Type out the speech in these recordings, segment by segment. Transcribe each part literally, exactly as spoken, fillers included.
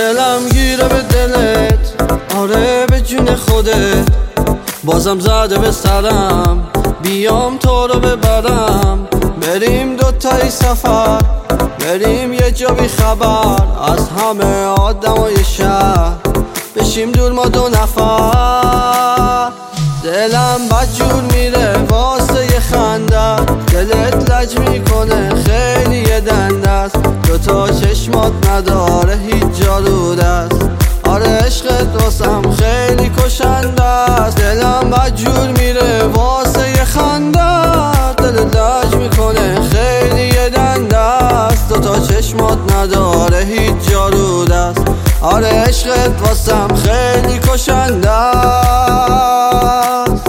دلم گیره به دلت، آره به جون خودت، بازم زده به سرم بیام تو رو ببرم. بریم دوتایی سفر، بریم یه جا بی خبر از همه آدمای شهر، بشیم دور ما دو نفر. دلم بدجور میره واسه یه خنده، دلت لج میکنه خیلی یه دنده است، دوتا چشمات نداره هیچ جا رو دست. آره عشقت واسم خیلی کشنده است. دلم بدجور میره واسه یه خنده، دلت لج میکنه خیلی یه دنده است، دوتا چشمات نداره هیچ جا رو دست. آره عشقت واسم خیلی کشنده است.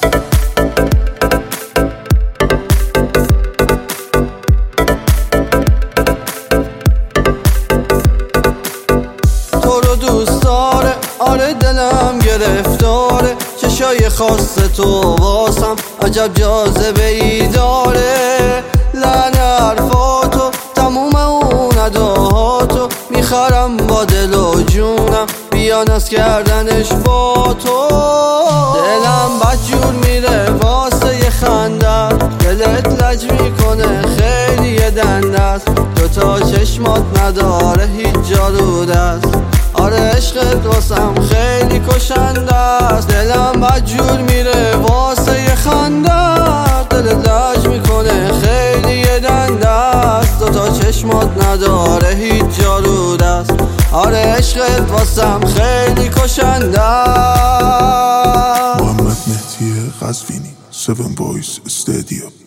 تو رو دوست داره، آره دلم گرفتاره، چشای خاص تو واسم عجب جاذبه ای داره. لعنه حرفاتو تموم اون اداهاتو میخرم با دل و جونم، بیا ناز کردنش با تو. دلم بدجور میره واسه یه خنده، دلت لج میکنه خیلی یه دنده است، دوتا چشمات نداره هیچ جا رو دست. آره عشقت واسم خیلی کشنده است. دلم بدجور میره واسه یه خنده، دلت لج میکنه خیلی یه دنده است، دوتا چشمات نداره هیچ جا رو دست. آره عشقت واسم خیلی کشنده است. محمد مهدی قزوینی، seven boys استادیوم.